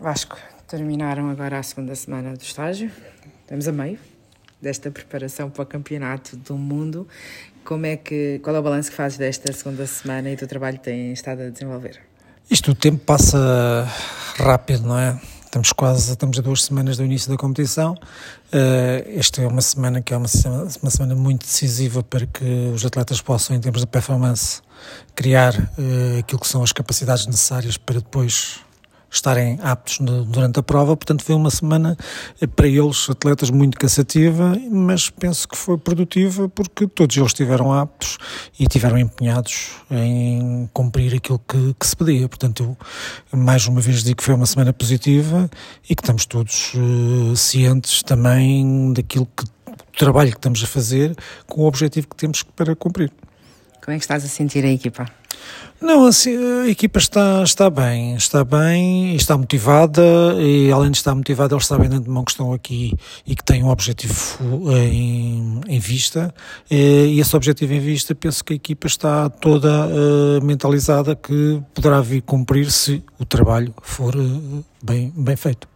Vasco, terminaram agora a segunda semana do estágio, estamos a meio desta preparação para o Campeonato do Mundo. Qual é o balanço que fazes desta segunda semana e do trabalho que têm estado a desenvolver? O tempo passa rápido, não é? Estamos a 2 semanas do início da competição. Esta é uma semana que é uma semana muito decisiva para que os atletas possam, em termos de performance, criar aquilo que são as capacidades necessárias para depois estarem aptos durante a prova. Portanto, foi uma semana para eles, atletas, muito cansativa, mas penso que foi produtiva porque todos eles estiveram aptos e estiveram empenhados em cumprir aquilo que se pedia. Portanto, eu mais uma vez digo que foi uma semana positiva e que estamos todos cientes também daquilo do trabalho que estamos a fazer com o objetivo que temos para cumprir. Como é que estás a sentir a equipa? Não, assim, a equipa está bem e está motivada, e além de estar motivada, eles sabem de antemão que estão aqui e que têm um objetivo em vista, e esse objetivo em vista, penso que a equipa está toda mentalizada que poderá vir cumprir se o trabalho for bem feito.